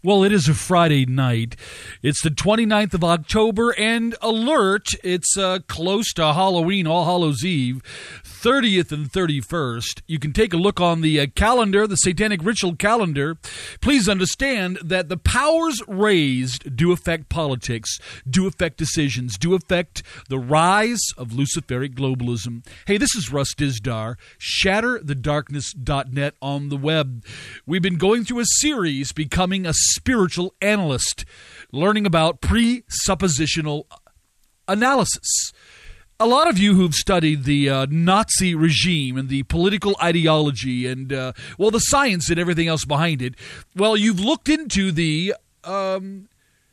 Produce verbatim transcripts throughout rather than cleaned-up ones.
Well, it is a Friday night. It's the twenty-ninth of October, and alert, it's uh, close to Halloween, All Hallows Eve, thirtieth and thirty-first. You can take a look on the uh, calendar, the Satanic Ritual calendar. Please understand that the powers raised do affect politics, do affect decisions, do affect the rise of Luciferic globalism. Hey, this is Russ Dizdar, shatter the darkness dot net on the web. We've been going through a series, Becoming a Spiritual Analyst, learning about presuppositional analysis. A lot of you who've studied the uh, Nazi regime and the political ideology and, uh, well, the science and everything else behind it, well, you've looked into the um,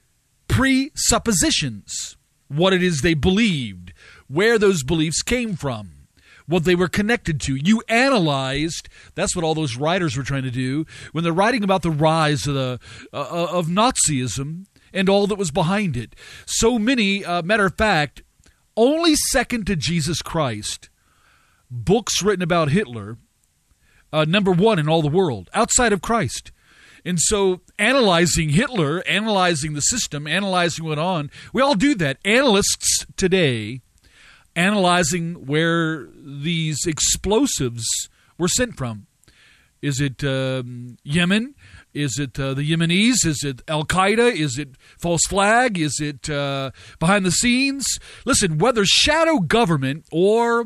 presuppositions, what it is they believed, where those beliefs came from, what they were connected to. You analyzed, that's what all those writers were trying to do, when they're writing about the rise of, the, uh, of Nazism and all that was behind it. So many, uh, matter of fact, only second to Jesus Christ, books written about Hitler, uh, number one in all the world, outside of Christ. And so analyzing Hitler, analyzing the system, analyzing what went on, we all do that. Analysts today analyzing where these explosives were sent from. Is it um, Yemen? Is it uh, the Yemenis? Is it Al-Qaeda? Is it false flag? Is it uh, behind the scenes? Listen, whether shadow government or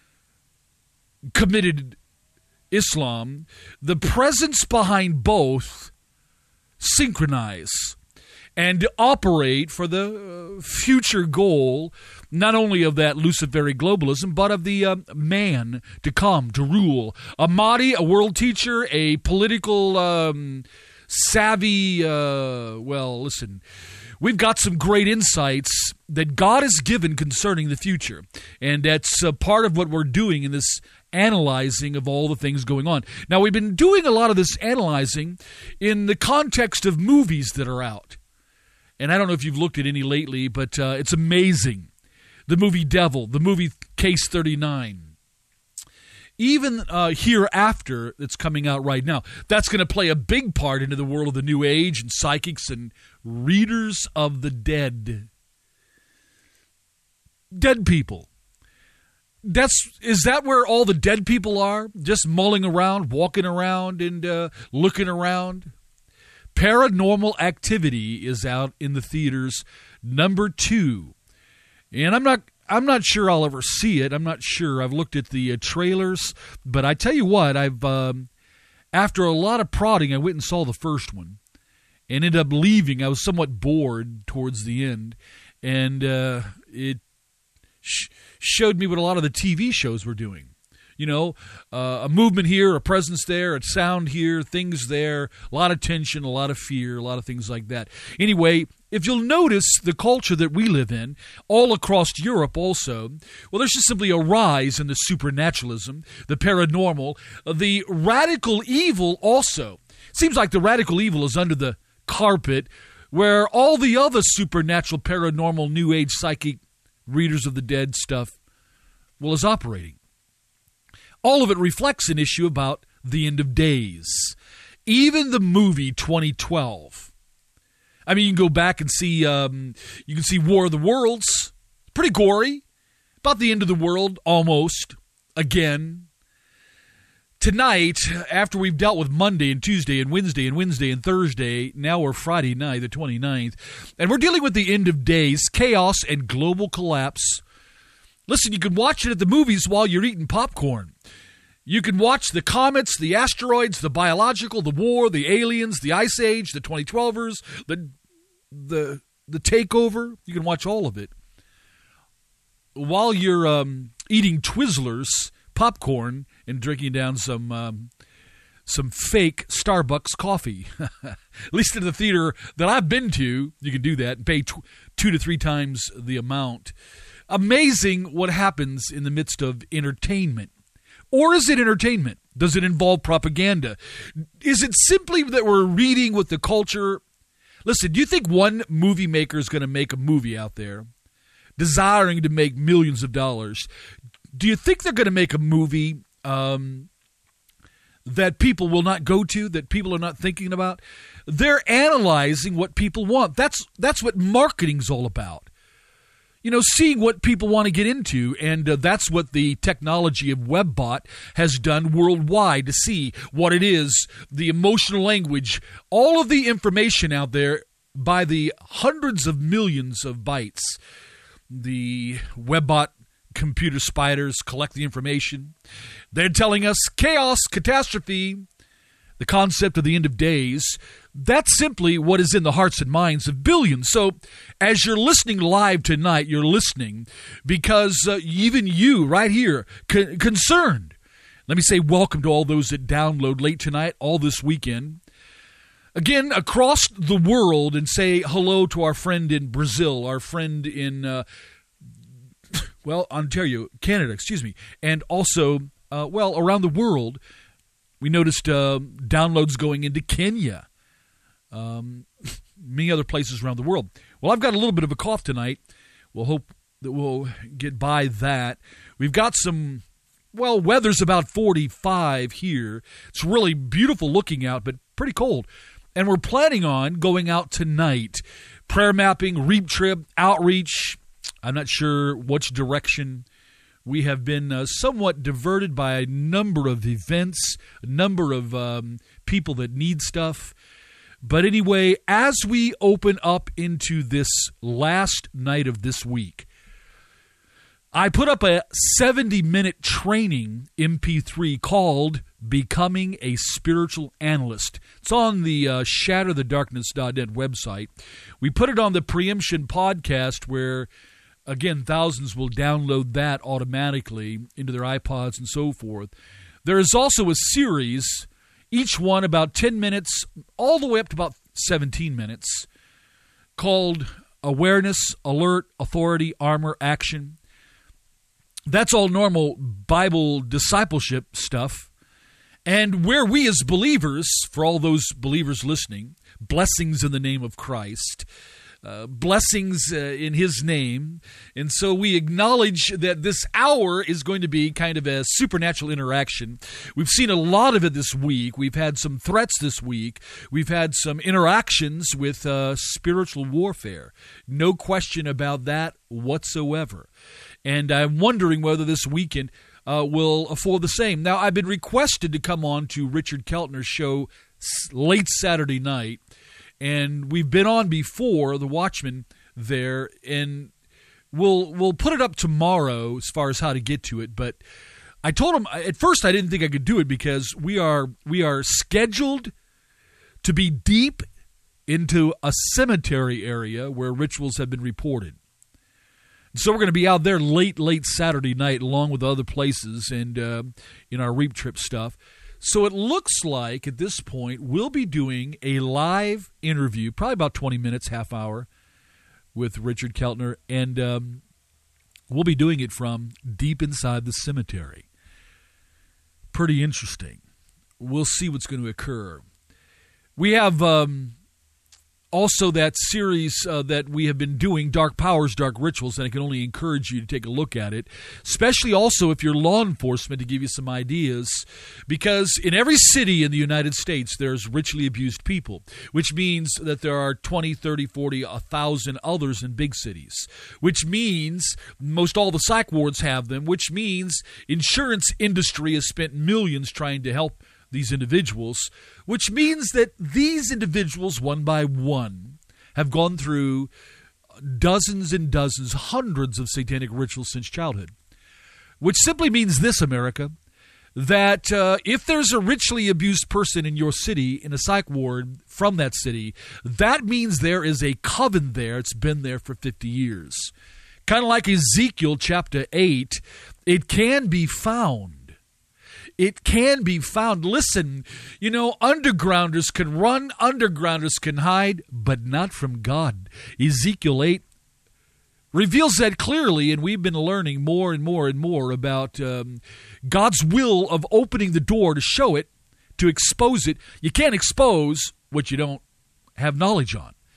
committed Islam, the presence behind both synchronize and operate for the uh, future goal, not only of that Luciferic globalism, but of the uh, man to come, to rule. A Mahdi, a world teacher, a political um, savvy, uh, well, listen, we've got some great insights that God has given concerning the future. And that's uh, part of what we're doing in this analyzing of all the things going on. Now, we've been doing a lot of this analyzing in the context of movies that are out. And I don't know if you've looked at any lately, but uh, it's amazing. The movie Devil, the movie Case thirty-nine. Even uh, Hereafter that's coming out right now, that's going to play a big part into the world of the New Age and psychics and readers of the dead. Dead people. That's is that where all the dead people are? Just mulling around, walking around, and uh, looking around? Paranormal Activity is out in the theaters, number two. And I'm not I'm not sure I'll ever see it. I'm not sure. I've looked at the uh, trailers. But I tell you what, I've um, after a lot of prodding, I went and saw the first one and ended up leaving. I was somewhat bored towards the end. And uh, it sh- showed me what a lot of the T V shows were doing. You know, uh, a movement here, a presence there, a sound here, things there, a lot of tension, a lot of fear, a lot of things like that. Anyway, if you'll notice the culture that we live in, all across Europe also, well, there's just simply a rise in the supernaturalism, the paranormal, the radical evil also. Seems like the radical evil is under the carpet, where all the other supernatural, paranormal, New Age, psychic, readers of the dead stuff, well, is operating. All of it reflects an issue about the end of days. Even the movie twenty twelve. I mean, you can go back and see, um, you can see War of the Worlds. Pretty gory. About the end of the world, almost. Again. Tonight, after we've dealt with Monday and Tuesday and Wednesday and Wednesday and Thursday, now we're Friday night, the twenty-ninth, and we're dealing with the end of days, chaos, and global collapse. Listen, you can watch it at the movies while you're eating popcorn. You can watch the comets, the asteroids, the biological, the war, the aliens, the ice age, the twenty twelvers, the the the takeover. You can watch all of it while you're um, eating Twizzlers, popcorn, and drinking down some um, some fake Starbucks coffee. At least in the theater that I've been to, you can do that and pay tw- two to three times the amount. Amazing what happens in the midst of entertainment. Or is it entertainment? Does it involve propaganda? Is it simply that we're reading with the culture? Listen, do you think one movie maker is going to make a movie out there desiring to make millions of dollars? Do you think they're going to make a movie um, that people will not go to, that people are not thinking about. They're analyzing what people want. That's that's what marketing's all about. You know, seeing what people want to get into, and uh, that's what the technology of WebBot has done worldwide to see what it is, the emotional language, all of the information out there by the hundreds of millions of bytes. The WebBot computer spiders collect the information. They're telling us chaos, catastrophe, the concept of the end of days. That's simply what is in the hearts and minds of billions. So as you're listening live tonight, you're listening because uh, even you right here, c- concerned. Let me say welcome to all those that download late tonight, all this weekend. Again, across the world, and say hello to our friend in Brazil, our friend in, uh, well, Ontario, Canada, excuse me, and also, uh, well, around the world. We noticed uh, downloads going into Kenya, um, many other places around the world. Well, I've got a little bit of a cough tonight. We'll hope that we'll get by that. We've got some, well, weather's about forty-five here. It's really beautiful looking out, but pretty cold. And we're planning on going out tonight. Prayer mapping, reap trip, outreach. I'm not sure which direction. We have been uh, somewhat diverted by a number of events, a number of um, people that need stuff. But anyway, as we open up into this last night of this week, I put up a seventy-minute training M P three called Becoming a Spiritual Analyst. It's on the uh, shatter the darkness dot net website. We put it on the Preemption podcast where, again, thousands will download that automatically into their iPods and so forth. There is also a series, each one about ten minutes, all the way up to about seventeen minutes, called Awareness, Alert, Authority, Armor, Action. That's all normal Bible discipleship stuff. And where we as believers, for all those believers listening, blessings in the name of Christ, Uh, blessings uh, in his name. And so we acknowledge that this hour is going to be kind of a supernatural interaction. We've seen a lot of it this week. We've had some threats this week. We've had some interactions with uh, spiritual warfare. No question about that whatsoever. And I'm wondering whether this weekend uh, will afford the same. Now, I've been requested to come on to Richard Keltner's show late Saturday night. And we've been on before, the Watchman there, and we'll we'll put it up tomorrow as far as how to get to it. But I told him at first I didn't think I could do it because we are we are scheduled to be deep into a cemetery area where rituals have been reported. So we're going to be out there late, late Saturday night along with other places and uh, in our Reap Trip stuff. So it looks like at this point we'll be doing a live interview, probably about twenty minutes, half hour, with Richard Keltner, and um, we'll be doing it from deep inside the cemetery. Pretty interesting. We'll see what's going to occur. We have um, also that series uh, that we have been doing, Dark Powers, Dark Rituals, and I can only encourage you to take a look at it, especially also if you're law enforcement, to give you some ideas, because in every city in the United States, there's ritually abused people, which means that there are twenty, thirty, forty, one thousand others in big cities, which means most all the psych wards have them, which means insurance industry has spent millions trying to help these individuals, which means that these individuals, one by one, have gone through dozens and dozens, hundreds of satanic rituals since childhood. Which simply means this, America, that uh, if there's a ritually abused person in your city, in a psych ward from that city, that means there is a coven there. It's been there for fifty years. Kind of like Ezekiel chapter eight, it can be found. It can be found. Listen, you know, undergrounders can run, undergrounders can hide, but not from God. Ezekiel eight reveals that clearly, and we've been learning more and more and more about um, God's will of opening the door to show it, to expose it. You can't expose what you don't have knowledge on.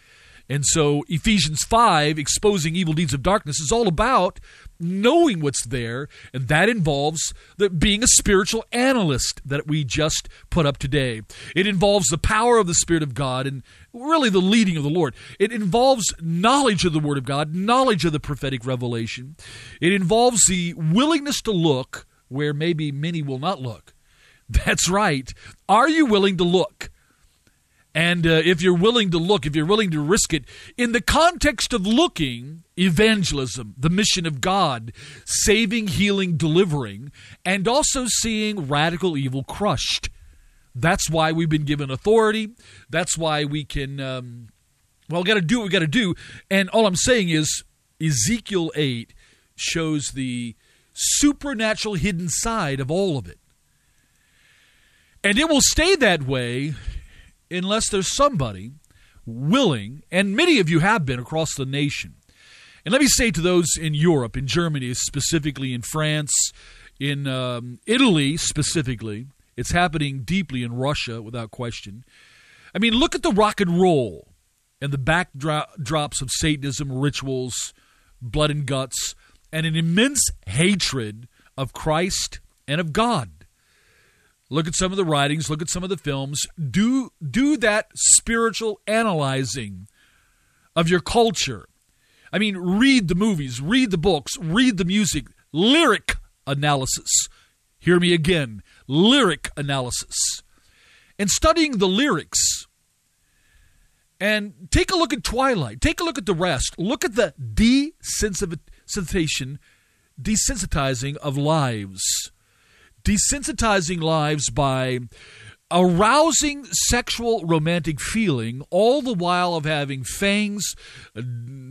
And so Ephesians five, exposing evil deeds of darkness, is all about knowing what's there, and that involves the, being a spiritual analyst that we just put up today. It involves the power of the Spirit of God and really the leading of the Lord. It involves knowledge of the Word of God, knowledge of the prophetic revelation. It involves the willingness to look where maybe many will not look. That's right. Are you willing to look? And uh, if you're willing to look, if you're willing to risk it, in the context of looking, evangelism, the mission of God, saving, healing, delivering, and also seeing radical evil crushed. That's why we've been given authority. That's why we can, um, well, we got to do what we got to do. And all I'm saying is Ezekiel eight shows the supernatural hidden side of all of it. And it will stay that way unless there's somebody willing, and many of you have been across the nation. And let me say to those in Europe, in Germany, specifically in France, in um, Italy specifically, it's happening deeply in Russia without question. I mean, look at the rock and roll and the backdrops of Satanism, rituals, blood and guts, and an immense hatred of Christ and of God. Look at some of the writings, look at some of the films. Do, do that spiritual analyzing of your culture. I mean, read the movies, read the books, read the music, lyric analysis. Hear me again, lyric analysis. And studying the lyrics. And take a look at Twilight. Take a look at the rest. Look at the desensitization, desensitizing of lives. Desensitizing lives by arousing sexual romantic feeling, all the while of having fangs uh,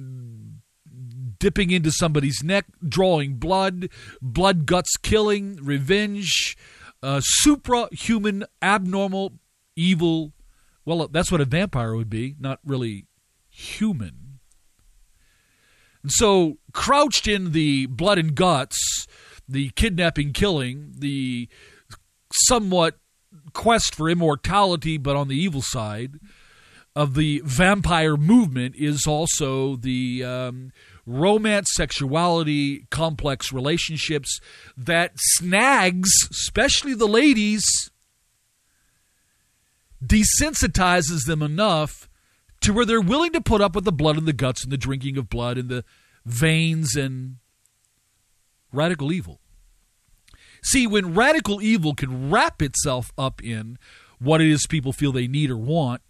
dipping into somebody's neck, drawing blood, blood guts killing, revenge, uh, suprahuman, abnormal, evil. Well, that's what a vampire would be, not really human. And so, crouched in the blood and guts, the kidnapping, killing, the somewhat quest for immortality, but on the evil side of the vampire movement is also the um, romance, sexuality, complex relationships that snags, especially the ladies, desensitizes them enough to where they're willing to put up with the blood and the guts and the drinking of blood and the veins and radical evil. See, when radical evil can wrap itself up in what it is people feel they need or want,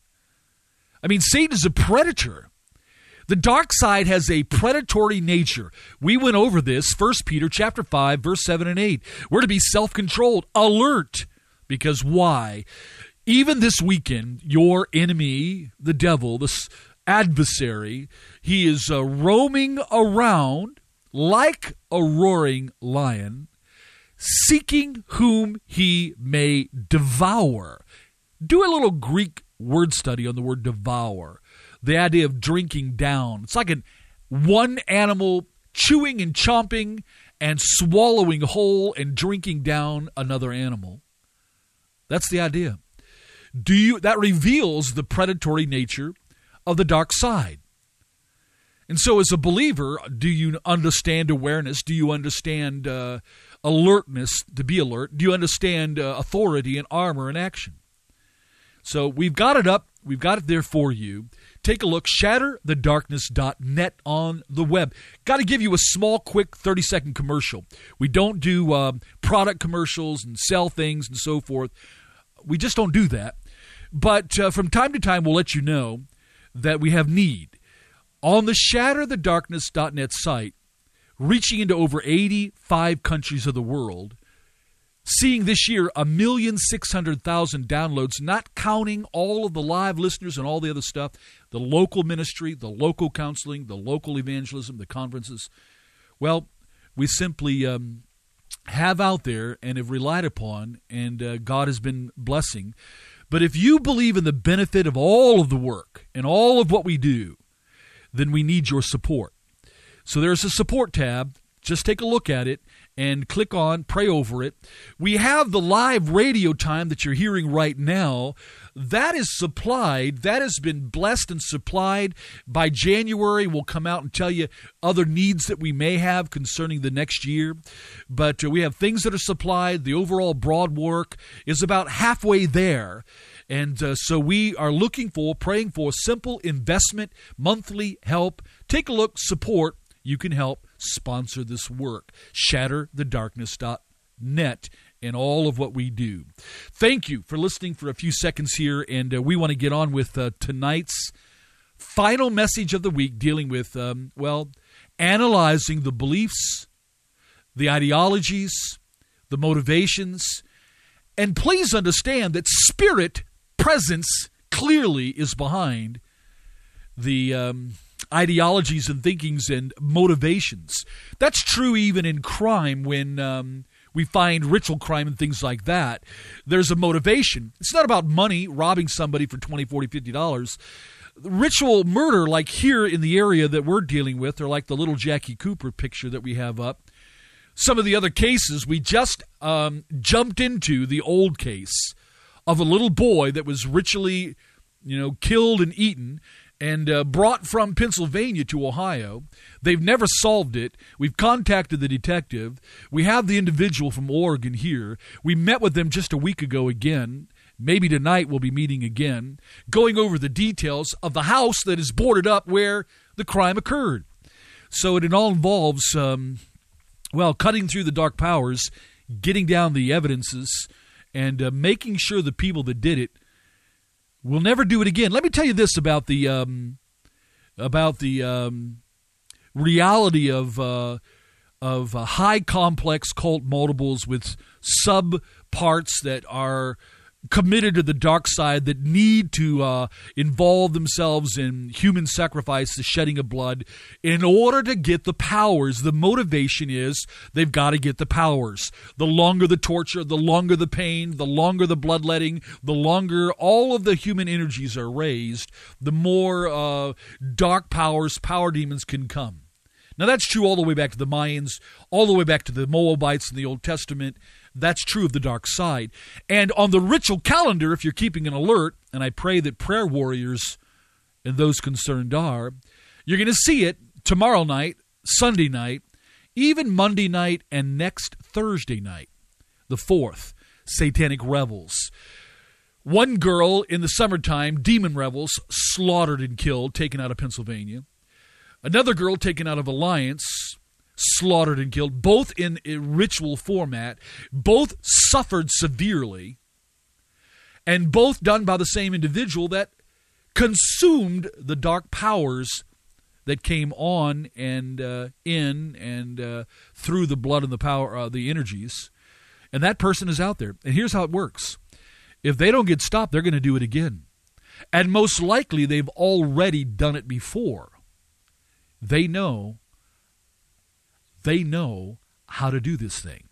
I mean, Satan is a predator. The dark side has a predatory nature. We went over this, First Peter chapter five, verse seven and eight. We're to be self-controlled, alert, because why? Even this weekend, your enemy, the devil, this adversary, he is uh, roaming around like a roaring lion, seeking whom he may devour. Do a little Greek word study on the word devour. The idea of drinking down. It's like an one animal chewing and chomping and swallowing whole and drinking down another animal. That's the idea. Do you? That reveals the predatory nature of the dark side. And so as a believer, do you understand awareness? Do you understand uh, alertness, to be alert? Do you understand uh, authority and armor and action? So we've got it up. We've got it there for you. Take a look, shatter the darkness dot net on the web. Got to give you a small, quick thirty-second commercial. We don't do uh, product commercials and sell things and so forth. We just don't do that. But uh, from time to time, we'll let you know that we have need. On the shatter the darkness dot net site, reaching into over eighty-five countries of the world, seeing this year a million six hundred thousand downloads, not counting all of the live listeners and all the other stuff, the local ministry, the local counseling, the local evangelism, the conferences. Well, we simply um, have out there and have relied upon, and uh, God has been blessing. But if you believe in the benefit of all of the work and all of what we do, then we need your support. So there's a support tab. Just take a look at it and click on, pray over it. We have the live radio time that you're hearing right now. That is supplied, that has been blessed and supplied. By January, we'll come out and tell you other needs that we may have concerning the next year. But uh, we have things that are supplied. The overall broad work is about halfway there. And uh, so we are looking for, praying for simple investment, monthly help. Take a look, support. You can help sponsor this work. shatter the darkness dot net and all of what we do. Thank you for listening for a few seconds here, and uh, we want to get on with uh, tonight's final message of the week, dealing with, um, well, analyzing the beliefs, the ideologies, the motivations, and please understand that spirit presence clearly is behind the um, ideologies and thinkings and motivations. That's true even in crime when um, we find ritual crime and things like that. There's a motivation. It's not about money, robbing somebody for twenty, forty, fifty dollars. Ritual murder, like here in the area that we're dealing with, or like the little Jackie Cooper picture that we have up. Some of the other cases, we just um, jumped into the old case of a little boy that was ritually, you know, killed and eaten and uh, brought from Pennsylvania to Ohio. They've never solved it. We've contacted the detective. We have the individual from Oregon here. We met with them just a week ago again. Maybe tonight we'll be meeting again, going over the details of the house that is boarded up where the crime occurred. So it all involves, um, well, cutting through the dark powers, getting down the evidences, and uh, making sure the people that did it will never do it again. Let me tell you this about the um, about the um, reality of uh, of uh, high complex cult multiples with sub parts that are committed to the dark side, that need to uh, involve themselves in human sacrifice, the shedding of blood, in order to get the powers. The motivation is they've got to get the powers. The longer the torture, the longer the pain, the longer the bloodletting, the longer all of the human energies are raised, the more uh, dark powers, power demons can come. Now that's true all the way back to the Mayans, all the way back to the Moabites in the Old Testament. That's true of the dark side. And on the ritual calendar, if you're keeping an alert, and I pray that prayer warriors and those concerned are, you're going to see it tomorrow night, Sunday night, even Monday night, and next Thursday night, the fourth, Satanic Revels. One girl in the summertime, demon revels, slaughtered and killed, taken out of Pennsylvania. Another girl taken out of Alliance, slaughtered and killed, both in a ritual format, both suffered severely, and both done by the same individual that consumed the dark powers that came on and uh, in and uh, through the blood and the power, uh, the energies. And that person is out there. And here's how it works. If they don't get stopped, they're going to do it again. And most likely they've already done it before. They know They know how to do this thing.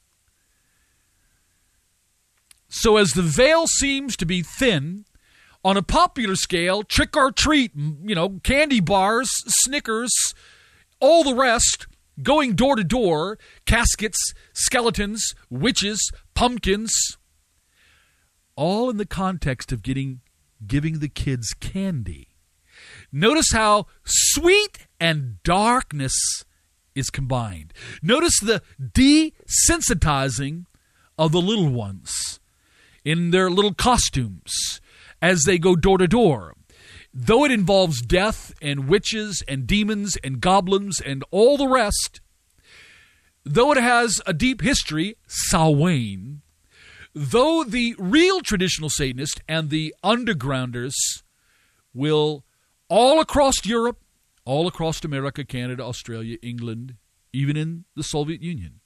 So as the veil seems to be thin, on a popular scale, trick or treat, you know, candy bars, Snickers, all the rest, going door to door, caskets, skeletons, witches, pumpkins, all in the context of getting giving the kids candy. Notice how sweet and darkness is combined. Notice the desensitizing of the little ones in their little costumes as they go door to door. Though it involves death and witches and demons and goblins and all the rest, though it has a deep history, Samhain, though the real traditional Satanist and the undergrounders will all across Europe, all across America, Canada, Australia, England, even in the Soviet Union.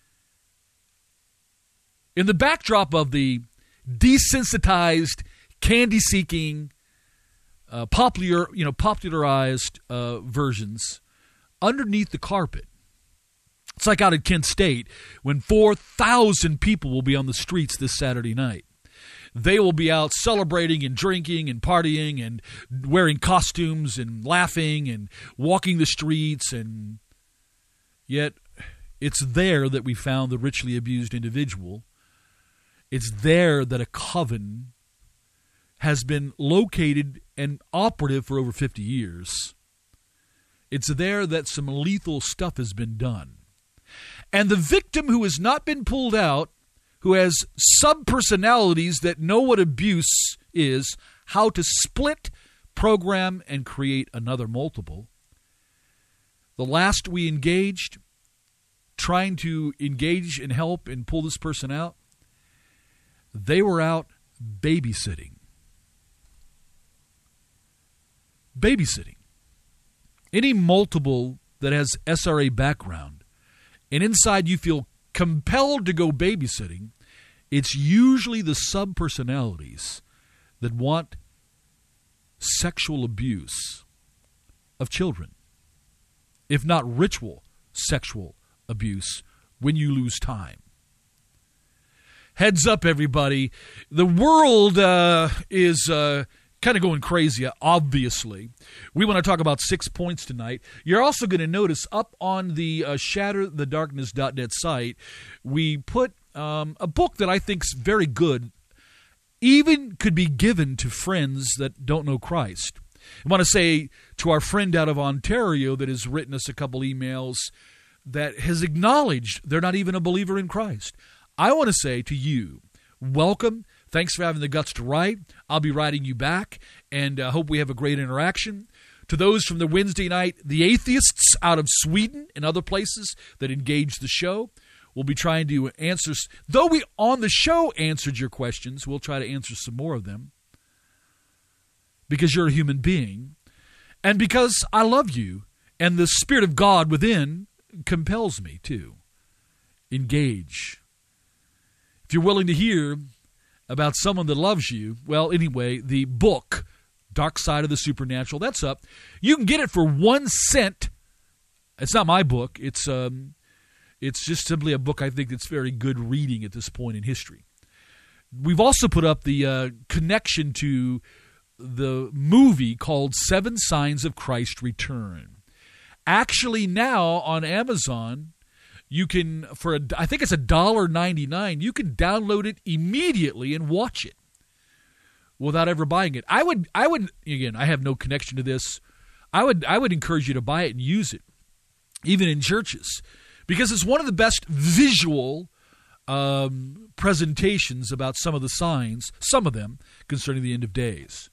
In the backdrop of the desensitized, candy-seeking, uh, popular, you know, popularized uh, versions, underneath the carpet, it's like out at Kent State when four thousand people will be on the streets this Saturday night. They will be out celebrating and drinking and partying and wearing costumes and laughing and walking the streets. And yet, It's there that we found the richly abused individual. It's there that a coven has been located and operative for over fifty years. It's there that some lethal stuff has been done. And the victim who has not been pulled out, who has sub-personalities that know what abuse is, how to split, program, and create another multiple. The last we engaged, trying to engage and help and pull this person out, they were out babysitting. Babysitting. Any multiple that has S R A background, and inside you feel compelled to go babysitting, it's usually the sub-personalities that want sexual abuse of children, if not ritual sexual abuse, when you lose time. Heads up, everybody. The world uh, is uh, kind of going crazy, obviously. We want to talk about six points tonight. You're also going to notice up on the uh, shatter the darkness dot net site, we put um, a book that I think is very good, even could be given to friends that don't know Christ. I want to say to our friend out of Ontario that has written us a couple emails that has acknowledged they're not even a believer in Christ. I want to say to you, welcome. Thanks for having the guts to write. I'll be writing you back, and I uh, hope we have a great interaction. To those from the Wednesday night, the atheists out of Sweden and other places that engage the show, we'll be trying to answer. Though we on the show answered your questions, we'll try to answer some more of them. Because you're a human being, and because I love you, and the Spirit of God within compels me to engage. If you're willing to hear about someone that loves you, well, anyway, the book, Dark Side of the Supernatural, that's up. You can get it for one cent. It's not my book. It's um, it's just simply a book I think that's very good reading at this point in history. We've also put up the uh, connection to the movie called Seven Signs of Christ Return. Actually, now on Amazon, you can, for a, I think it's one dollar and ninety-nine cents, you can download it immediately and watch it without ever buying it. I would, I would, again, I have no connection to this. I would, I would encourage you to buy it and use it, even in churches, because it's one of the best visual um, presentations about some of the signs, some of them, concerning the end of days.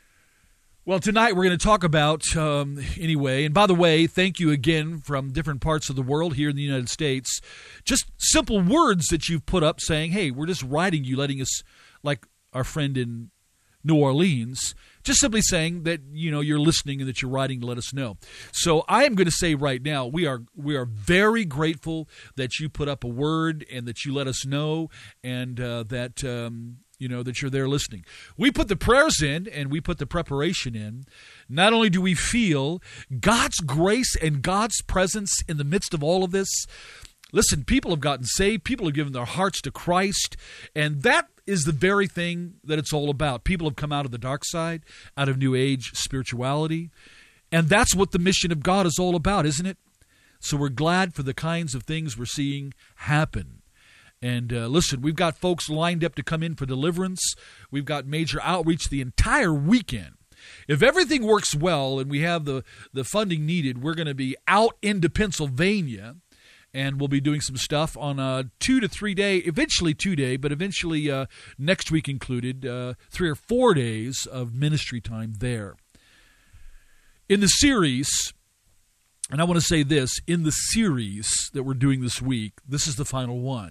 Well, tonight we're going to talk about, um, anyway, and by the way, thank you again from different parts of the world here in the United States. Just simple words that you've put up saying, hey, we're just writing you, letting us, like our friend in New Orleans, just simply saying that, you know, you're listening and that you're writing to let us know. So I am going to say right now, we are we are very grateful that you put up a word and that you let us know, and uh, that... Um, You know, that you're there listening. We put the prayers in and we put the preparation in. Not only do we feel God's grace and God's presence in the midst of all of this. Listen, people have gotten saved. People have given their hearts to Christ. And that is the very thing that it's all about. People have come out of the dark side, out of New Age spirituality. And that's what the mission of God is all about, isn't it? So we're glad for the kinds of things we're seeing happen. And uh, listen, we've got folks lined up to come in for deliverance. We've got major outreach the entire weekend. If everything works well and we have the, the funding needed, we're going to be out into Pennsylvania, and we'll be doing some stuff on a two to three day, eventually two day, but eventually uh, next week included, uh, three or four days of ministry time there. In the series, and I want to say this, in the series that we're doing this week, this is the final one.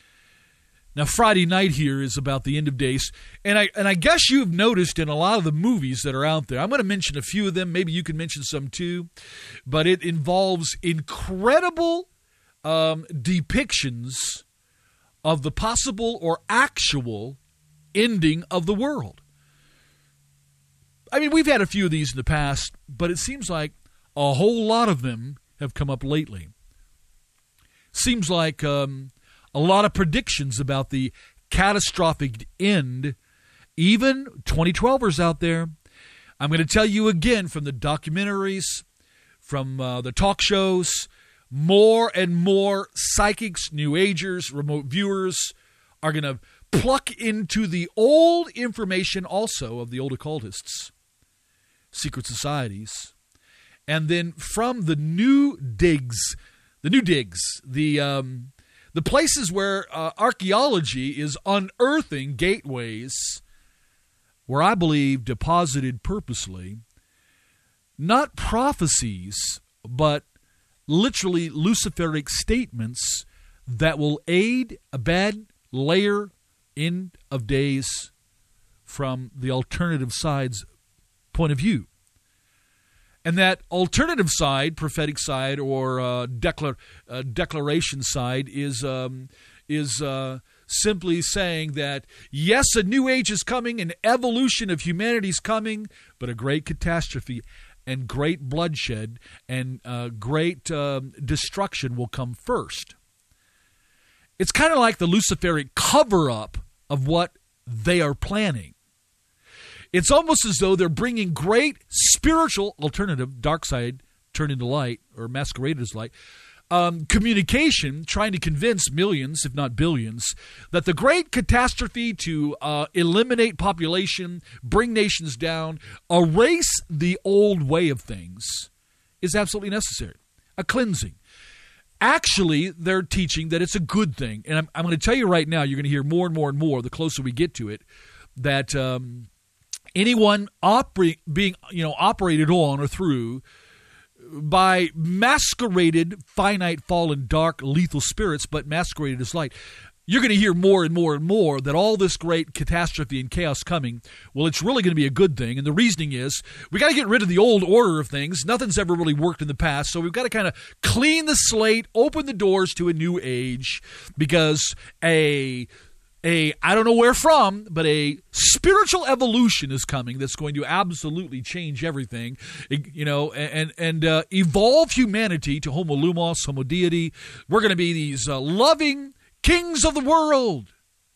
Now, Friday night here is about the end of days, and I and I guess you've noticed in a lot of the movies that are out there, I'm going to mention a few of them, maybe you can mention some too, but it involves incredible um, depictions of the possible or actual ending of the world. I mean, we've had a few of these in the past, but it seems like a whole lot of them have come up lately. Seems like... Um, A lot of predictions about the catastrophic end. Even twenty twelvers out there. I'm going to tell you again from the documentaries, from uh, the talk shows, more and more psychics, New Agers, remote viewers are going to pluck into the old information also of the old occultists, secret societies, and then from the new digs, the new digs, the um, the places where uh, archaeology is unearthing gateways, where I believe deposited purposely, not prophecies, but literally Luciferic statements that will aid a bad layer end of days from the alternative side's point of view. And that alternative side, prophetic side, or uh, declar- uh, declaration side is um, is uh, simply saying that, yes, a new age is coming, an evolution of humanity is coming, but a great catastrophe and great bloodshed and uh, great uh, destruction will come first. It's kind of like the Luciferic cover-up of what they are planning. It's almost as though they're bringing great spiritual alternative, dark side, turned into light, or masqueraded as light, um, communication, trying to convince millions, if not billions, that the great catastrophe to uh, eliminate population, bring nations down, erase the old way of things is absolutely necessary. A cleansing. Actually, they're teaching that it's a good thing. And I'm, I'm going to tell you right now, you're going to hear more and more and more, the closer we get to it, that um, anyone oper- being you know operated on or through by masqueraded, finite, fallen, dark, lethal spirits, but masqueraded as light, you're going to hear more and more and more that all this great catastrophe and chaos coming, well, it's really going to be a good thing. And the reasoning is we got to get rid of the old order of things. Nothing's ever really worked in the past. So we've got to kind of clean the slate, open the doors to a new age, because a A, I don't know where from, but a spiritual evolution is coming that's going to absolutely change everything, you know, and and uh, evolve humanity to Homo Lumos, Homo Deity. We're going to be these uh, loving kings of the world.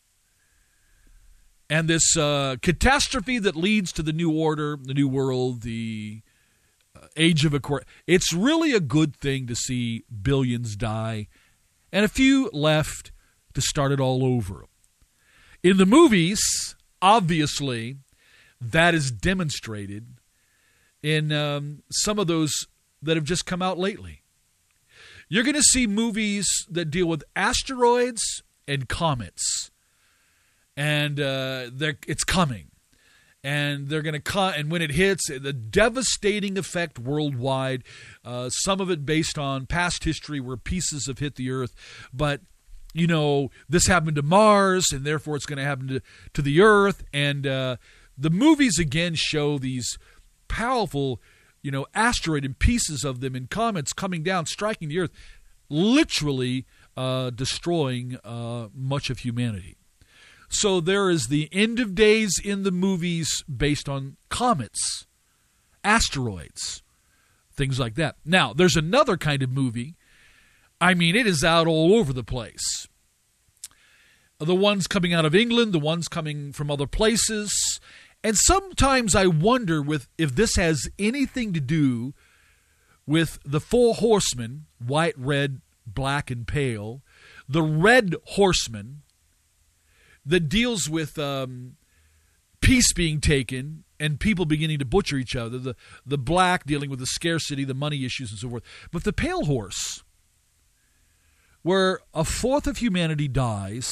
And this uh, catastrophe that leads to the new order, the new world, the uh, age of Aquarius, it's really a good thing to see billions die and a few left to start it all over. In the movies, obviously, that is demonstrated in um, some of those that have just come out lately. You're going to see movies that deal with asteroids and comets, and uh, it's coming. And they're going to cut, and when it hits, the devastating effect worldwide. Uh, some of it based on past history where pieces have hit the earth, but you know, this happened to Mars, and therefore it's going to happen to, to the Earth. And uh, the movies, again, show these powerful, you know, asteroid and pieces of them and comets coming down, striking the Earth, literally uh, destroying uh, much of humanity. So there is the end of days in the movies based on comets, asteroids, things like that. Now, there's another kind of movie. I mean, it is out all over the place. The ones coming out of England, the ones coming from other places. And sometimes I wonder with if this has anything to do with the four horsemen, white, red, black, and pale. The red horseman that deals with um, peace being taken and people beginning to butcher each other. The, the black dealing with the scarcity, the money issues, and so forth. But the pale horse, where a fourth of humanity dies,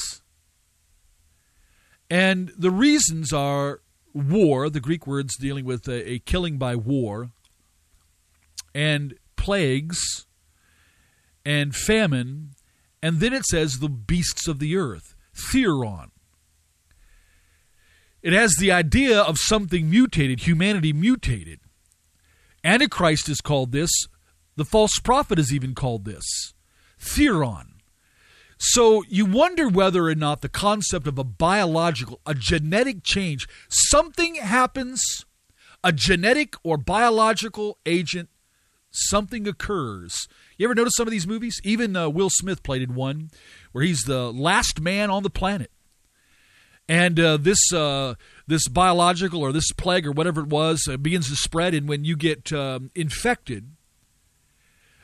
and the reasons are war, the Greek words dealing with a, a killing by war, and plagues, and famine, and then it says the beasts of the earth, Theron. It has the idea of something mutated, humanity mutated. Antichrist is called this. The false prophet is even called this. Theron. So you wonder whether or not the concept of a biological, a genetic change, something happens, a genetic or biological agent, something occurs. You ever notice some of these movies? Even uh, Will Smith played in one where he's the last man on the planet. And uh, this uh, this biological or this plague or whatever it was uh, begins to spread, and when you get um, infected,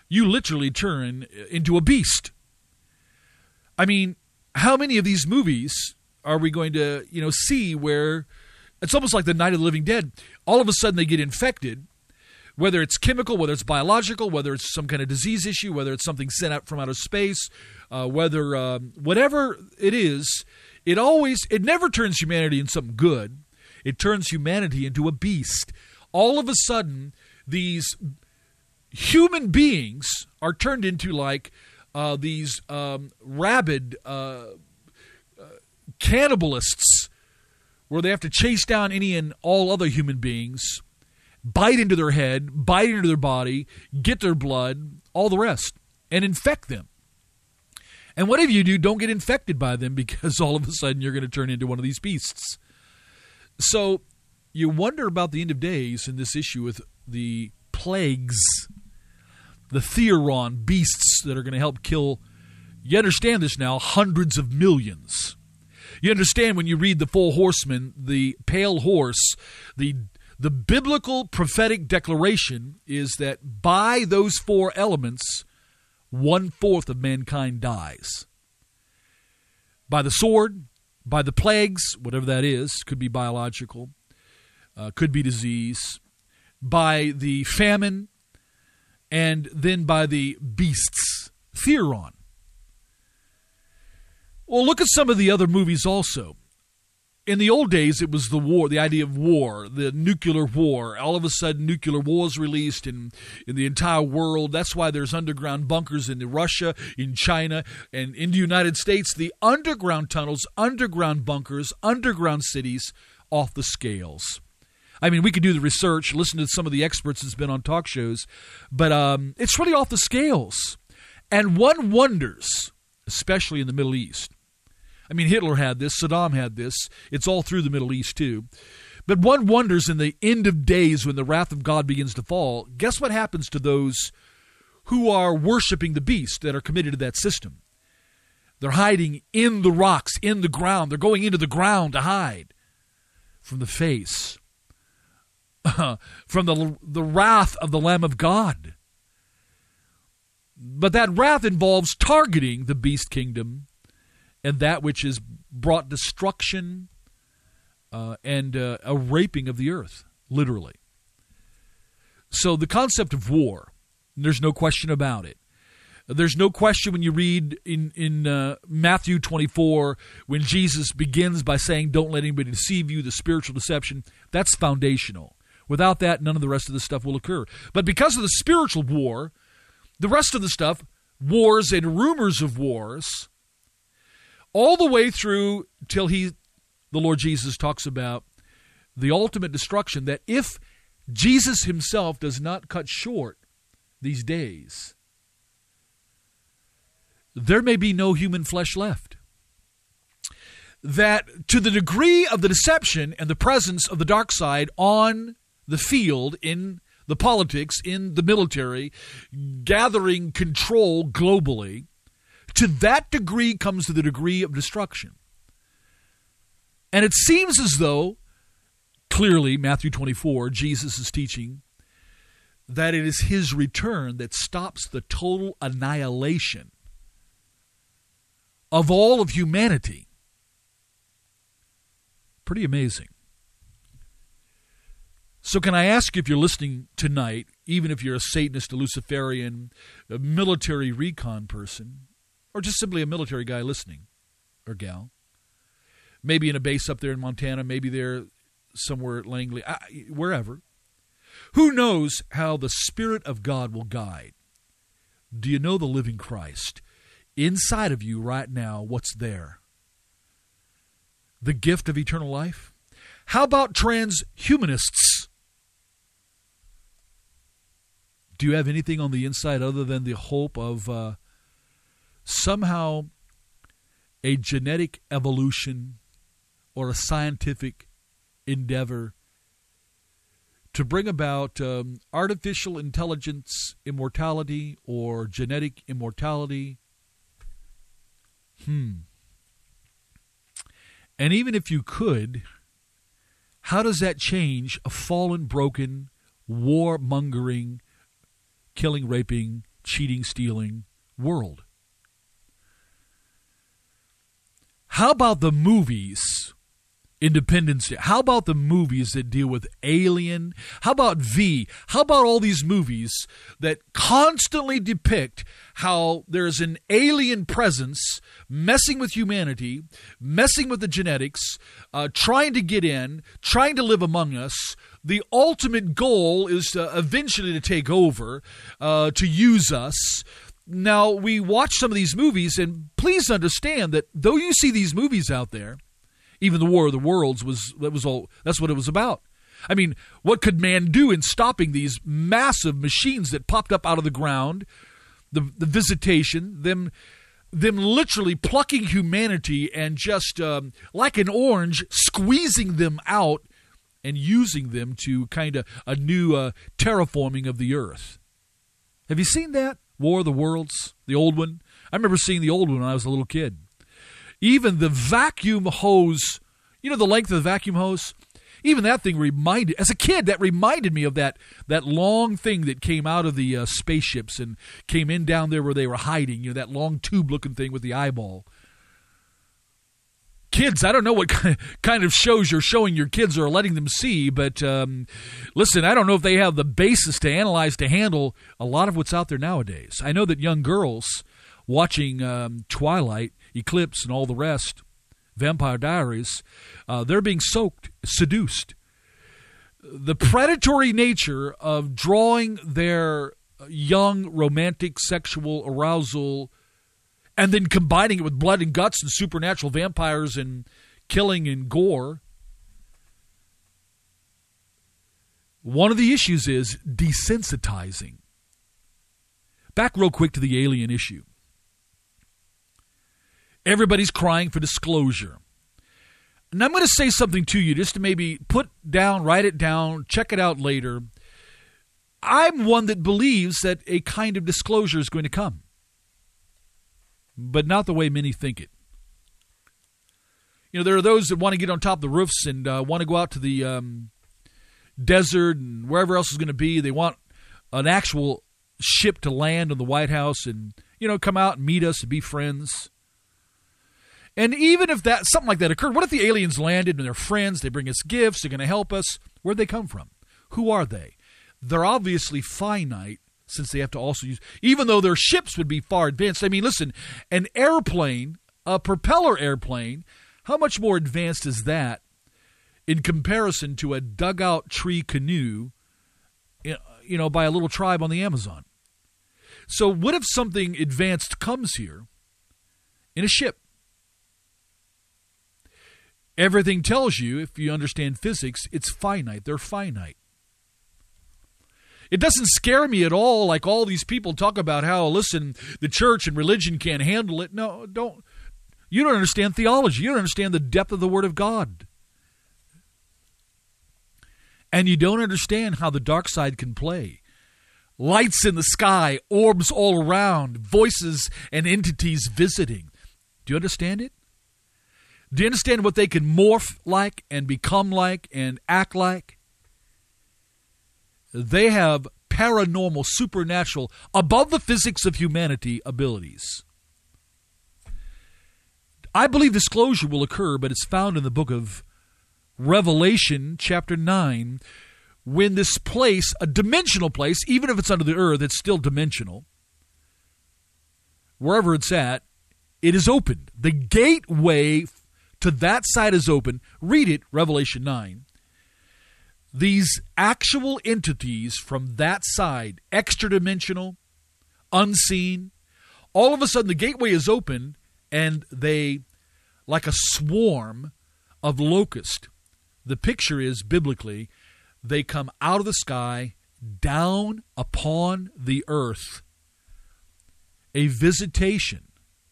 you literally turn into a beast. I mean, how many of these movies are we going to, you know, see where it's almost like the Night of the Living Dead? All of a sudden they get infected, whether it's chemical, whether it's biological, whether it's some kind of disease issue, whether it's something sent out from outer space, uh, whether um, whatever it is, it always, it never turns humanity into something good. It turns humanity into a beast. All of a sudden, these human beings are turned into like uh, these um, rabid uh, uh, cannibalists, where they have to chase down any and all other human beings, bite into their head, bite into their body, get their blood, all the rest, and infect them. And whatever you do, don't get infected by them, because all of a sudden you're going to turn into one of these beasts. So you wonder about the end of days in this issue with the plagues, the Theron beasts that are going to help kill, you understand this now, hundreds of millions. You understand when you read the Four Horsemen, the pale horse, the the biblical prophetic declaration is that by those four elements, one-fourth of mankind dies. By the sword, by the plagues, whatever that is, could be biological, uh, could be disease, by the famine, and then by the beasts, Theron. Well, look at some of the other movies also. In the old days, it was the war, the idea of war, the nuclear war. All of a sudden, nuclear war is released in, in the entire world. That's why there's underground bunkers in Russia, in China, and in the United States. The underground tunnels, underground bunkers, underground cities, off the scales. I mean, we could do the research, listen to some of the experts that's been on talk shows, but um, it's really off the scales. And one wonders, especially in the Middle East. I mean, Hitler had this, Saddam had this. It's all through the Middle East, too. But one wonders in the end of days when the wrath of God begins to fall, guess what happens to those who are worshiping the beast that are committed to that system? They're hiding in the rocks, in the ground. They're going into the ground to hide from the face, from the, the wrath of the Lamb of God. But that wrath involves targeting the beast kingdom and that which has brought destruction uh, and uh, a raping of the earth, literally. So the concept of war, there's no question about it. There's no question when you read in, in uh, Matthew twenty-four, when Jesus begins by saying, don't let anybody deceive you, the spiritual deception, that's foundational. Without that, none of the rest of the stuff will occur. But because of the spiritual war, the rest of the stuff, wars and rumors of wars, all the way through till he, the Lord Jesus, talks about the ultimate destruction, that if Jesus himself does not cut short these days, there may be no human flesh left. That to the degree of the deception and the presence of the dark side on the field, in the politics, in the military, gathering control globally, to that degree comes to the degree of destruction. And it seems as though, clearly, Matthew twenty-four, Jesus is teaching that it is his return that stops the total annihilation of all of humanity. Pretty amazing. So can I ask you, if you're listening tonight, even if you're a Satanist, a Luciferian, a military recon person, or just simply a military guy listening, or gal, maybe in a base up there in Montana, maybe there somewhere at Langley, wherever, who knows how the Spirit of God will guide? Do you know the living Christ? Inside of you right now, what's there? The gift of eternal life? How about transhumanists? Do you have anything on the inside other than the hope of uh, somehow a genetic evolution or a scientific endeavor to bring about um, artificial intelligence immortality or genetic immortality? Hmm. And even if you could, how does that change a fallen, broken, war-mongering, killing, raping, cheating, stealing world. How about the movies? Independence Day. How about the movies that deal with Alien? How about V? How about all these movies that constantly depict how there's an alien presence messing with humanity, messing with the genetics, uh, trying to get in, trying to live among us? The ultimate goal is to eventually to take over, uh, to use us. Now, we watch some of these movies, and please understand that though you see these movies out there, even the War of the Worlds was that was all. That's what it was about. I mean, what could man do in stopping these massive machines that popped up out of the ground? The the visitation, them them literally plucking humanity and just um, like an orange, squeezing them out and using them to kind of a new uh, terraforming of the earth. Have you seen that War of the Worlds, the old one? I remember seeing the old one when I was a little kid. Even the vacuum hose, you know the length of the vacuum hose? Even that thing reminded, as a kid, that reminded me of that that long thing that came out of the uh, spaceships and came in down there where they were hiding, you know, that long tube-looking thing with the eyeball. Kids, I don't know what kind of shows you're showing your kids or letting them see, but um, listen, I don't know if they have the basis to analyze, to handle a lot of what's out there nowadays. I know that young girls watching um, Twilight, Eclipse, and all the rest, Vampire Diaries, uh, they're being soaked, seduced. The predatory nature of drawing their young romantic sexual arousal and then combining it with blood and guts and supernatural vampires and killing and gore. One of the issues is desensitizing. Back real quick to the alien issue. Everybody's crying for disclosure. And I'm going to say something to you just to maybe put down, write it down, check it out later. I'm one that believes that a kind of disclosure is going to come, but not the way many think it. You know, there are those that want to get on top of the roofs and uh, want to go out to the um, desert and wherever else is going to be. They want an actual ship to land on the White House and, you know, come out and meet us and be friends. And even if that something like that occurred, what if the aliens landed and they're friends, they bring us gifts, they're going to help us? Where'd they come from? Who are they? They're obviously finite, since they have to also use, even though their ships would be far advanced. I mean, listen, an airplane, a propeller airplane, how much more advanced is that in comparison to a dugout tree canoe, you know, by a little tribe on the Amazon? So what if something advanced comes here in a ship? Everything tells you, if you understand physics, it's finite. They're finite. It doesn't scare me at all, like all these people talk about how, listen, the church and religion can't handle it. No, don't. You don't understand theology. You don't understand the depth of the Word of God. And you don't understand how the dark side can play. Lights in the sky, orbs all around, voices and entities visiting. Do you understand it? Do you understand what they can morph like and become like and act like? They have paranormal, supernatural, above the physics of humanity abilities. I believe disclosure will occur, but it's found in the book of Revelation, chapter nine, when this place, a dimensional place, even if it's under the earth, it's still dimensional. Wherever it's at, it is opened. The gateway to that side is open. Read it, Revelation nine. These actual entities from that side, extra-dimensional, unseen, all of a sudden the gateway is open and they, like a swarm of locusts, the picture is biblically, they come out of the sky down upon the earth. A visitation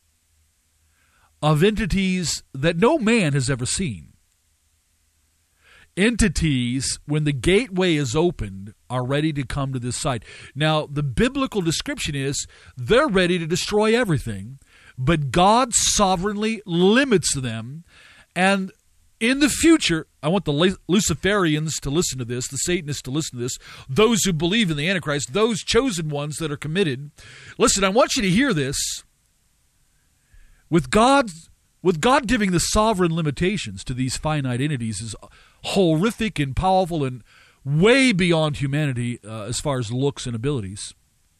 of entities that no man has ever seen. Entities, when the gateway is opened, are ready to come to this side. Now, the biblical description is they're ready to destroy everything, but God sovereignly limits them. And in the future, I want the Luciferians to listen to this, the Satanists to listen to this, those who believe in the Antichrist, those chosen ones that are committed. Listen, I want you to hear this. With God, with God giving the sovereign limitations to these finite entities is horrific and powerful and way beyond humanity uh, as far as looks and abilities.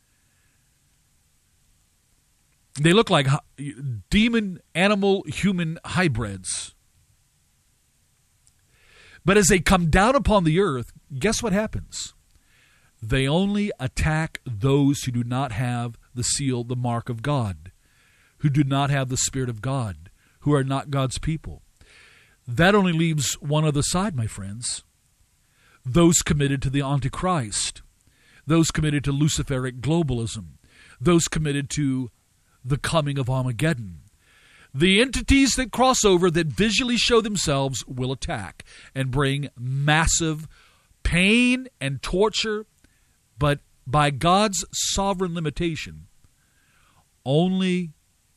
They look like demon, animal, human hybrids. But as they come down upon the earth, guess what happens? They only attack those who do not have the seal, the mark of God, who do not have the Spirit of God, who are not God's people. That only leaves one other side, my friends. Those committed to the Antichrist, those committed to Luciferic globalism, those committed to the coming of Armageddon. The entities that cross over, that visually show themselves, will attack and bring massive pain and torture, but by God's sovereign limitation, only,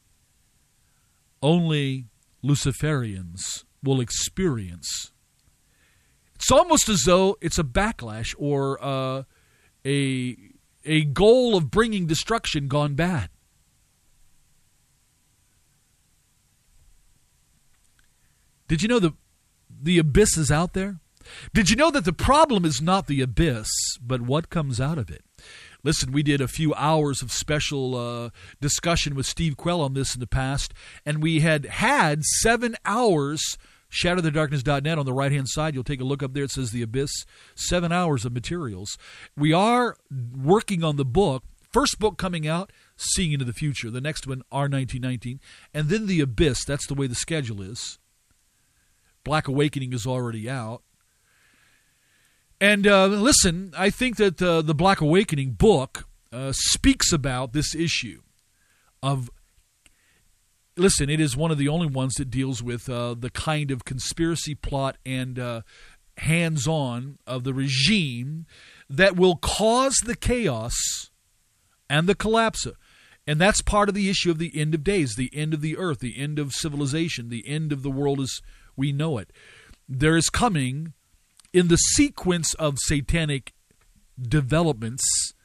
only Luciferians will experience. It's almost as though it's a backlash or uh, a, a goal of bringing destruction gone bad. Did you know the, the abyss is out there? Did you know that the problem is not the abyss, but what comes out of it? Listen, we did a few hours of special uh, discussion with Steve Quell on this in the past, and we had had seven hours, shadow the darkness dot net on the right-hand side. You'll take a look up there. It says The Abyss, seven hours of materials. We are working on the book, first book coming out, Seeing into the Future. The next one, R nineteen nineteen. And then The Abyss. That's the way the schedule is. Black Awakening is already out. And uh, listen, I think that uh, the Black Awakening book uh, speaks about this issue of, listen, it is one of the only ones that deals with uh, the kind of conspiracy plot and uh, hands-on of the regime that will cause the chaos and the collapse. And that's part of the issue of the end of days, the end of the earth, the end of civilization, the end of the world as we know it. There is coming, in the sequence of satanic developments,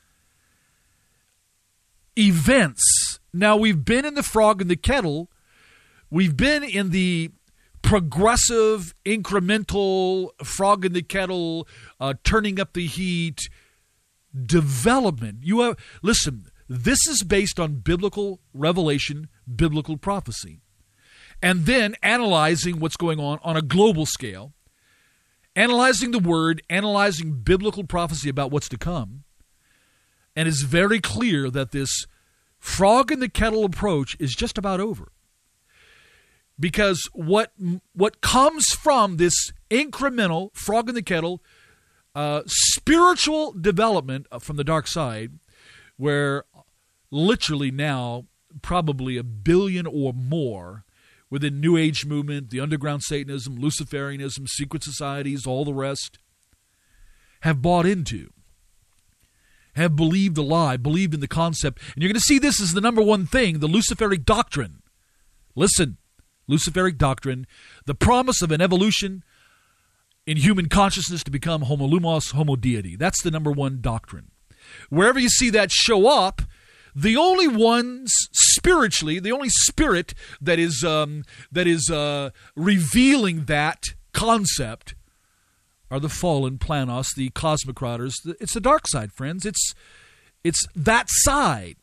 events. Now, we've been in the frog in the kettle. We've been in the progressive, incremental, frog in the kettle, uh, turning up the heat development. You have, listen, this is based on biblical revelation, biblical prophecy. And then analyzing what's going on on a global scale, analyzing the word, analyzing biblical prophecy about what's to come. And it's very clear that this frog in the kettle approach is just about over. Because what what comes from this incremental frog in the kettle uh, spiritual development from the dark side, where literally now probably a billion or more within New Age movement, the underground Satanism, Luciferianism, secret societies, all the rest, have bought into, have believed the lie, believed in the concept. And you're going to see this as the number one thing, the Luciferic doctrine. Listen, Luciferic doctrine, the promise of an evolution in human consciousness to become homo lumos, homo deity. That's the number one doctrine. Wherever you see that show up, the only ones spiritually, the only spirit that is um, that is uh, revealing that concept are the fallen planos, the cosmic riders. It's the dark side, friends. It's it's that side,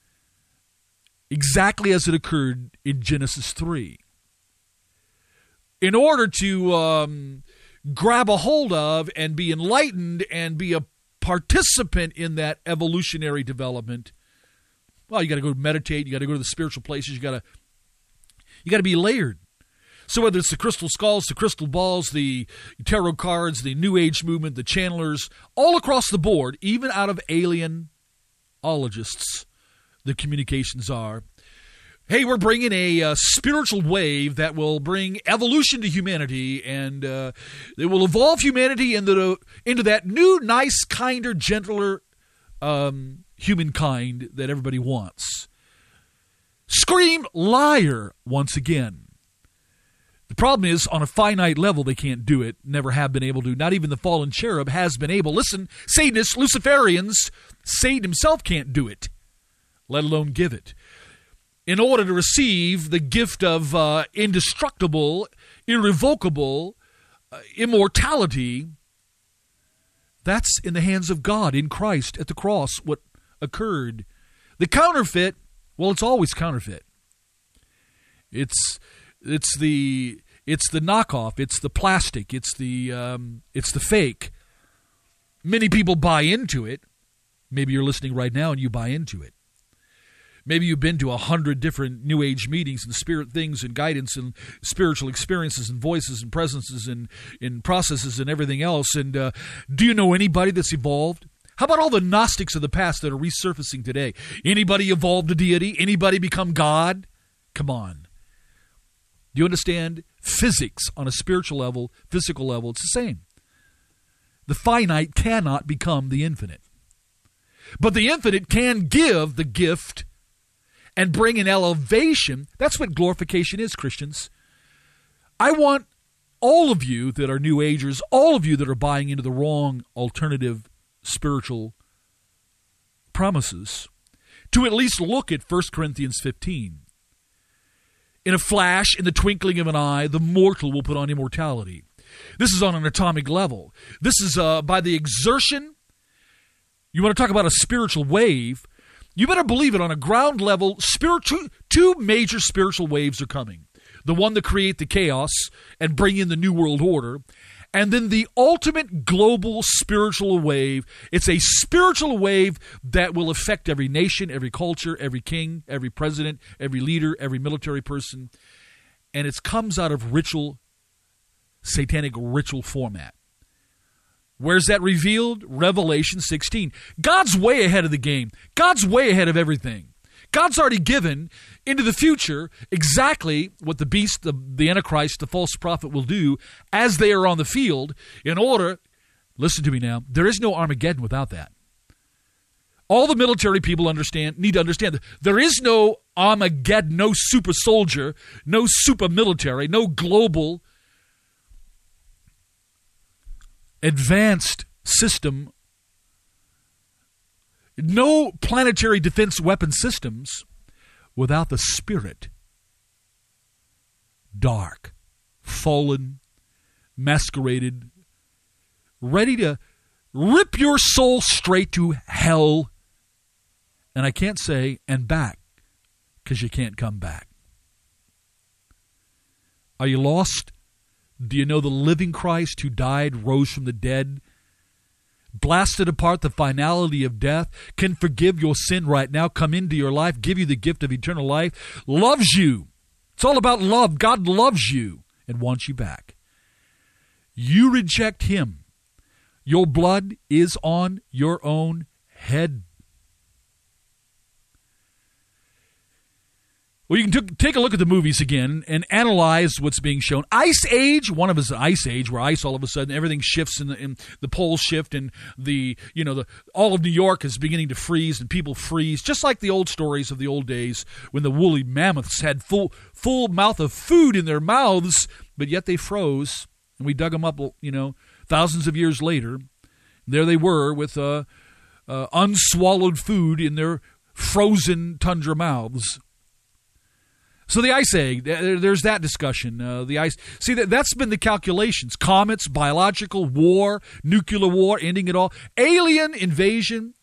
exactly as it occurred in Genesis three. In order to um, grab a hold of and be enlightened and be a participant in that evolutionary development, well, you got to go meditate. You got to go to the spiritual places. You got to, you got to be layered. So whether it's the crystal skulls, the crystal balls, the tarot cards, the New Age movement, the channelers, all across the board, even out of alienologists, the communications are, hey, we're bringing a uh, spiritual wave that will bring evolution to humanity, and uh, it will evolve humanity into the, into that new, nice, kinder, gentler um, humankind that everybody wants. Scream liar once again. The problem is, on a finite level, they can't do it, never have been able to. Not even the fallen cherub has been able. Listen, Satanists, Luciferians, Satan himself can't do it, let alone give it. In order to receive the gift of uh, indestructible, irrevocable uh, immortality, that's in the hands of God, in Christ, at the cross, what occurred. The counterfeit, well, it's always counterfeit. It's it's the it's the knockoff. It's the plastic. It's the um, it's the fake. Many people buy into it. Maybe you're listening right now and you buy into it. Maybe you've been to a hundred different New Age meetings and spirit things and guidance and spiritual experiences and voices and presences and, and processes and everything else. And uh, do you know anybody that's evolved? How about all the Gnostics of the past that are resurfacing today? Anybody evolved a deity? Anybody become God? Come on. Do you understand? Physics on a spiritual level, physical level, it's the same. The finite cannot become the infinite. But the infinite can give the gift and bring an elevation. That's what glorification is, Christians. I want all of you that are New Agers, all of you that are buying into the wrong alternative spiritual promises, to at least look at First Corinthians fifteen. In a flash, in the twinkling of an eye, the mortal will put on immortality. This is on an atomic level. This is uh, by the exertion. You want to talk about a spiritual wave. You better believe it, on a ground level, spiritual, two major spiritual waves are coming. The one that create the chaos and bring in the New World Order, and then the ultimate global spiritual wave. It's a spiritual wave that will affect every nation, every culture, every king, every president, every leader, every military person. And it comes out of ritual, satanic ritual format. Where's that revealed? Revelation sixteen. God's way ahead of the game. God's way ahead of everything. God's already given into the future exactly what the beast, the, the Antichrist, the false prophet will do as they are on the field in order, listen to me now, there is no Armageddon without that. All the military people understand, need to understand that there is no Armageddon, no super soldier, no super military, no global advanced system, no planetary defense weapon systems without the spirit. Dark, fallen, masqueraded, ready to rip your soul straight to hell. And I can't say, and back, because you can't come back. Are you lost? Do you know the living Christ who died, rose from the dead, blasted apart the finality of death, can forgive your sin right now, come into your life, give you the gift of eternal life, loves you. It's all about love. God loves you and wants you back. You reject him. Your blood is on your own head. Well, you can t- take a look at the movies again and analyze what's being shown. Ice Age, one of us, Ice Age, where ice all of a sudden everything shifts and the, and the poles shift and the you know the all of New York is beginning to freeze and people freeze, just like the old stories of the old days when the woolly mammoths had full full mouth of food in their mouths, but yet they froze and we dug them up, you know, thousands of years later. There they were with uh, uh, unswallowed food in their frozen tundra mouths. So the Ice Age, there's that discussion. Uh, the ice. See, that, that's been the calculations. Comets, biological, war, nuclear war, ending it all. Alien invasion.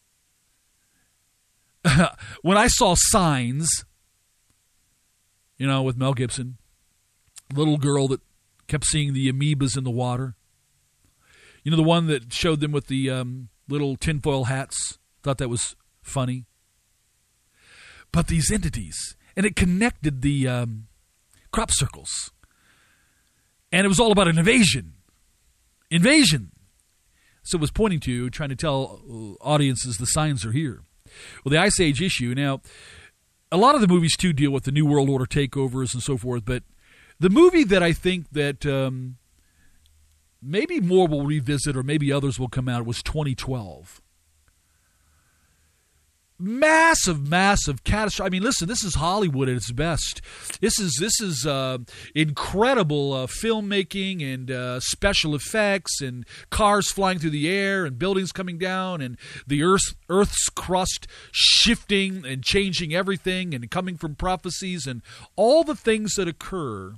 When I saw Signs, you know, with Mel Gibson, little girl that kept seeing the amoebas in the water. You know, the one that showed them with the um, little tinfoil hats. Thought that was funny. But these entities... And it connected the um, crop circles. And it was all about an invasion. Invasion. So it was pointing to, trying to tell audiences the signs are here. Well, the Ice Age issue. Now, a lot of the movies, too, deal with the New World Order takeovers and so forth. But the movie that I think that um, maybe more will revisit or maybe others will come out was twenty twelve. Massive, massive catastrophe. I mean, listen, this is Hollywood at its best. This is this is uh, incredible uh, filmmaking and uh, special effects and cars flying through the air and buildings coming down and the earth Earth's crust shifting and changing everything and coming from prophecies and all the things that occur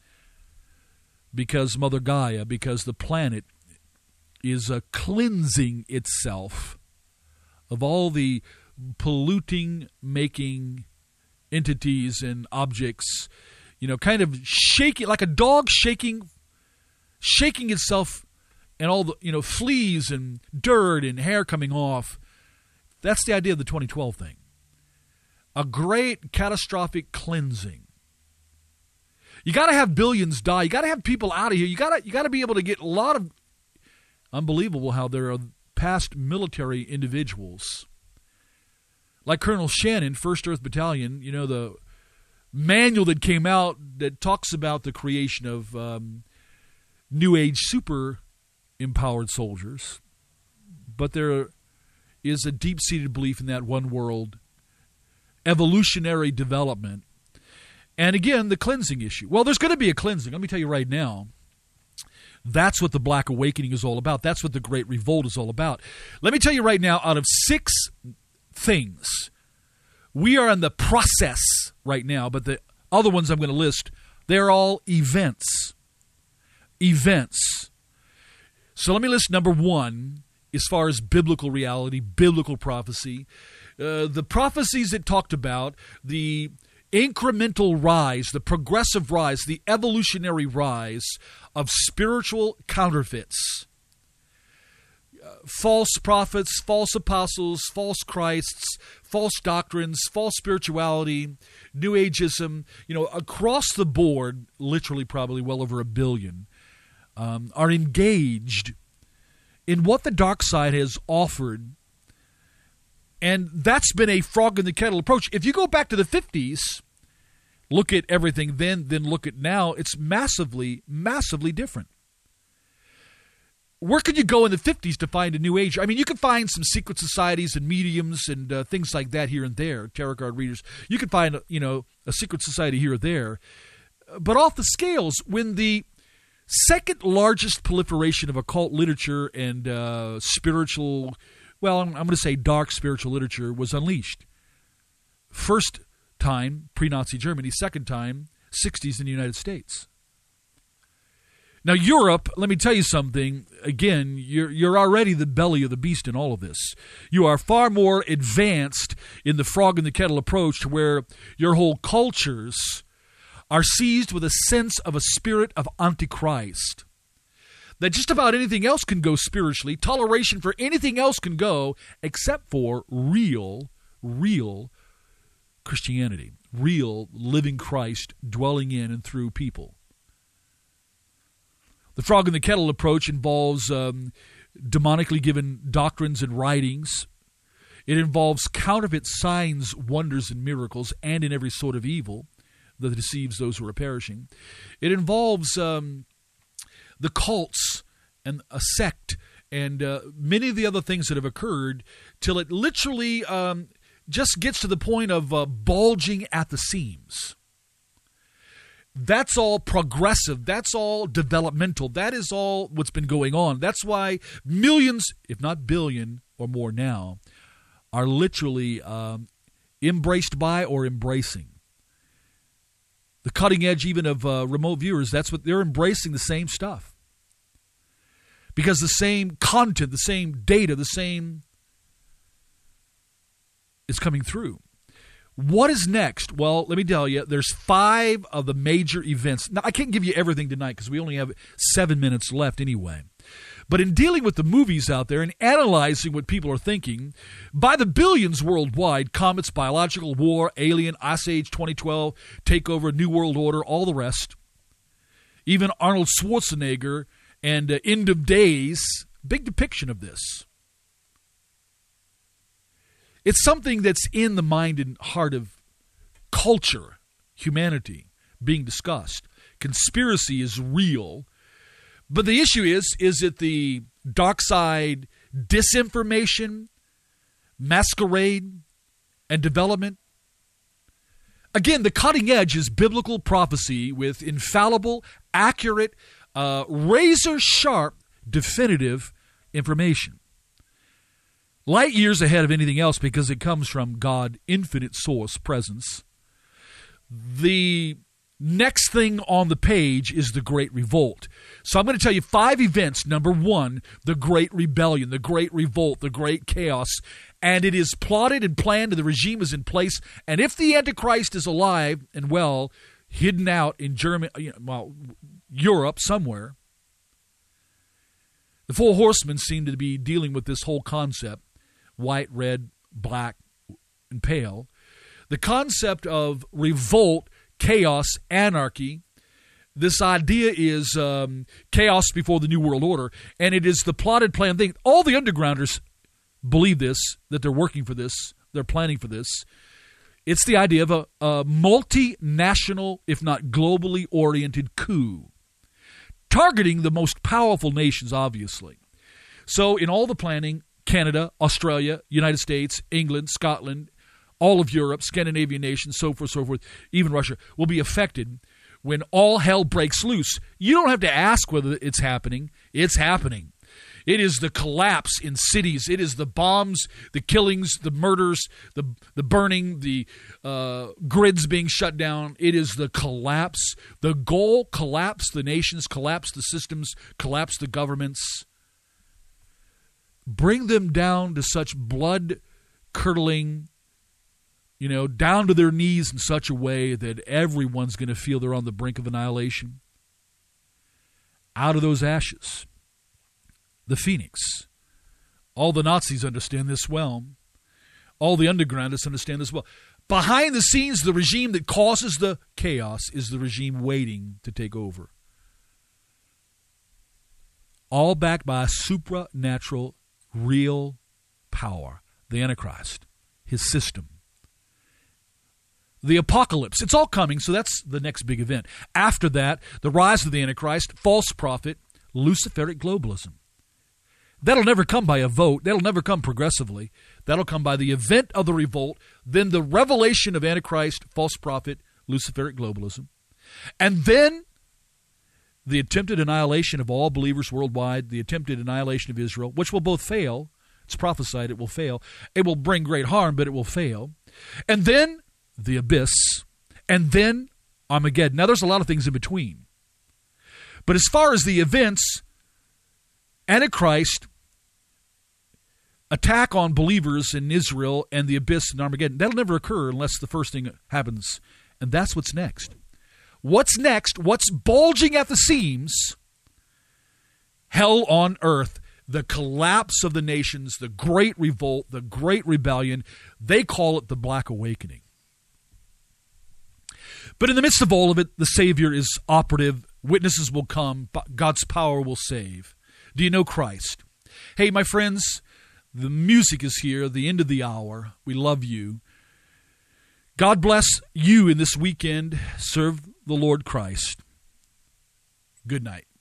because Mother Gaia, because the planet is uh, cleansing itself of all the polluting, making entities and objects, you know, kind of shaking, like a dog shaking, shaking itself, and all the, you know, fleas and dirt and hair coming off. That's the idea of the twenty twelve thing. A great catastrophic cleansing. You got to have billions die. You got to have people out of here. You got to you got to be able to get a lot of. Unbelievable how there are past military individuals like Colonel Shannon, First Earth Battalion, you know, the manual that came out that talks about the creation of um, New Age super empowered soldiers. But there is a deep-seated belief in that one world evolutionary development. And again, the cleansing issue. Well, there's going to be a cleansing. Let me tell you right now. That's what the Black Awakening is all about. That's what the Great Revolt is all about. Let me tell you right now, out of six things, we are in the process right now, but the other ones I'm going to list, they're all events. Events. So let me list number one as far as biblical reality, biblical prophecy. Uh, the prophecies that talked about, the incremental rise, the progressive rise, the evolutionary rise of spiritual counterfeits. Uh, false prophets, false apostles, false Christs, false doctrines, false spirituality, New Ageism, you know, across the board, literally probably well over a billion, um, are engaged in what the dark side has offered. And that's been a frog in the kettle approach. If you go back to the fifties, look at everything then, then look at now, it's massively, massively different. Where could you go in the fifties to find a New Age? I mean, you could find some secret societies and mediums and uh, things like that here and there, tarot card readers. You could find, you know, a secret society here or there. But off the scales, when the second largest proliferation of occult literature and uh, spiritual, well, I'm, I'm going to say dark spiritual literature was unleashed. First time, pre-Nazi Germany. Second time, sixties in the United States. Now, Europe, let me tell you something. Again, you're, you're already the belly of the beast in all of this. You are far more advanced in the frog in the kettle approach to where your whole cultures are seized with a sense of a spirit of Antichrist. That just about anything else can go spiritually. Toleration for anything else can go except for real, real Christianity. Real living Christ dwelling in and through people. The frog in the kettle approach involves um, demonically given doctrines and writings. It involves counterfeit signs, wonders, and miracles, and in every sort of evil that deceives those who are perishing. It involves um, the cults and a sect and uh, many of the other things that have occurred till it literally um, just gets to the point of uh, bulging at the seams. That's all progressive. That's all developmental. That is all what's been going on. That's why millions, if not billion or more now, are literally um, embraced by or embracing. The cutting edge even of uh, remote viewers, that's what they're embracing, the same stuff. Because the same content, the same data, the same is coming through. What is next? Well, let me tell you, there's five of the major events. Now, I can't give you everything tonight because we only have seven minutes left anyway. But in dealing with the movies out there and analyzing what people are thinking, by the billions worldwide, comets, biological war, alien, Ice Age twenty twelve, takeover, New World Order, all the rest, even Arnold Schwarzenegger and uh, End of Days, big depiction of this. It's something that's in the mind and heart of culture, humanity, being discussed. Conspiracy is real. But the issue is, is it the dark side disinformation, masquerade, and development. Again, the cutting edge is biblical prophecy with infallible, accurate, uh, razor-sharp, definitive information. Light years ahead of anything else because it comes from God, infinite source, presence. The next thing on the page is the Great Revolt. So I'm going to tell you five events. Number one, the Great Rebellion, the Great Revolt, the Great Chaos. And it is plotted and planned, and the regime is in place. And if the Antichrist is alive and well, hidden out in Germany, well, Europe somewhere, the four horsemen seem to be dealing with this whole concept: white, red, black, and pale. The concept of revolt, chaos, anarchy. This idea is um, chaos before the New World Order, and it is the plotted, planned thing. All the undergrounders believe this, that they're working for this, they're planning for this. It's the idea of a, a multinational, if not globally oriented coup, targeting the most powerful nations, obviously. So in all the planning, Canada, Australia, United States, England, Scotland, all of Europe, Scandinavian nations, so forth, so forth, even Russia, will be affected when all hell breaks loose. You don't have to ask whether it's happening. It's happening. It is the collapse in cities. It is the bombs, the killings, the murders, the the burning, the uh, grids being shut down. It is the collapse. The goal: collapse the nations, collapse the systems, collapse the governments. Bring them down to such blood-curdling, you know, down to their knees in such a way that everyone's going to feel they're on the brink of annihilation. Out of those ashes, the phoenix. All the Nazis understand this well. All the undergroundists understand this well. Behind the scenes, the regime that causes the chaos is the regime waiting to take over. All backed by a supernatural, real power. The Antichrist, his system. The apocalypse. It's all coming, so that's the next big event. After that, the rise of the Antichrist, false prophet, Luciferic globalism. That'll never come by a vote. That'll never come progressively. That'll come by the event of the revolt, then the revelation of Antichrist, false prophet, Luciferic globalism. And then the attempted annihilation of all believers worldwide, the attempted annihilation of Israel, which will both fail. It's prophesied it will fail. It will bring great harm, but it will fail. And then the abyss, and then Armageddon. Now, there's a lot of things in between. But as far as the events, Antichrist, attack on believers in Israel, and the abyss and Armageddon, that'll never occur unless the first thing happens. And that's what's next. What's next? What's bulging at the seams? Hell on earth. The collapse of the nations, the great revolt, the great rebellion. They call it the Black Awakening. But in the midst of all of it, the Savior is operative. Witnesses will come. God's power will save. Do you know Christ? Hey, my friends, the music is here, the end of the hour. We love you. God bless you in this weekend. Serve the Lord Christ. Good night.